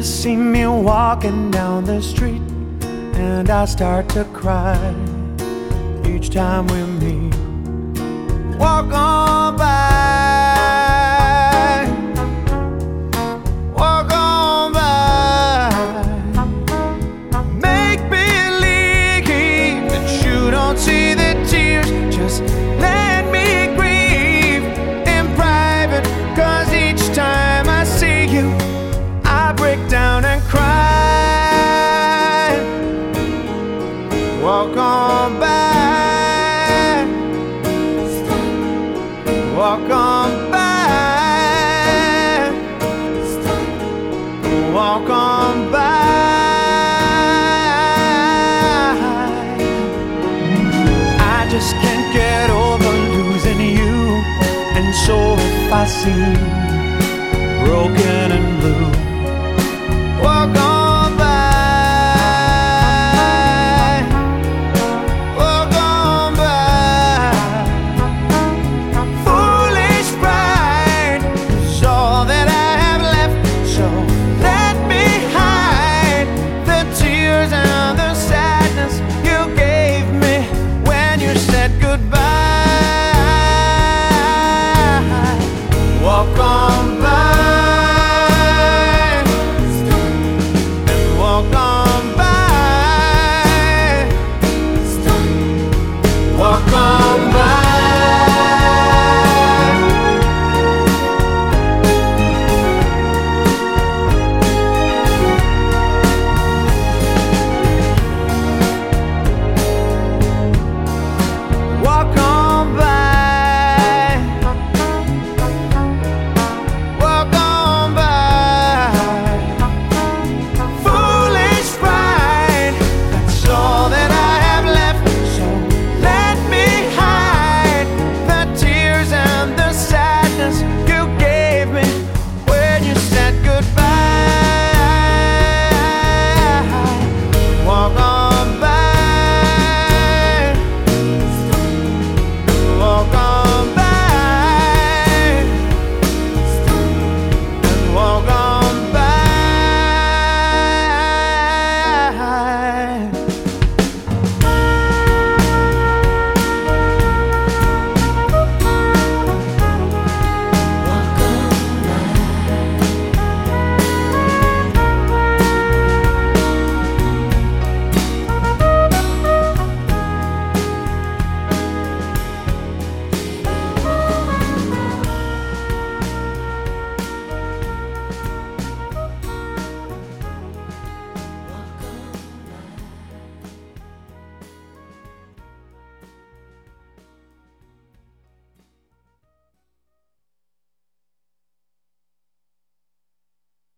see me walking down the street, and I start to cry each time we meet. Walk on by, walk on by. Make believe that you don't see the tears. Just let me grieve in private, 'cause each time I see you, I break down and cry. Walk on by, walk on by, walk on by. I just can't get over losing you, and so if I seem broken and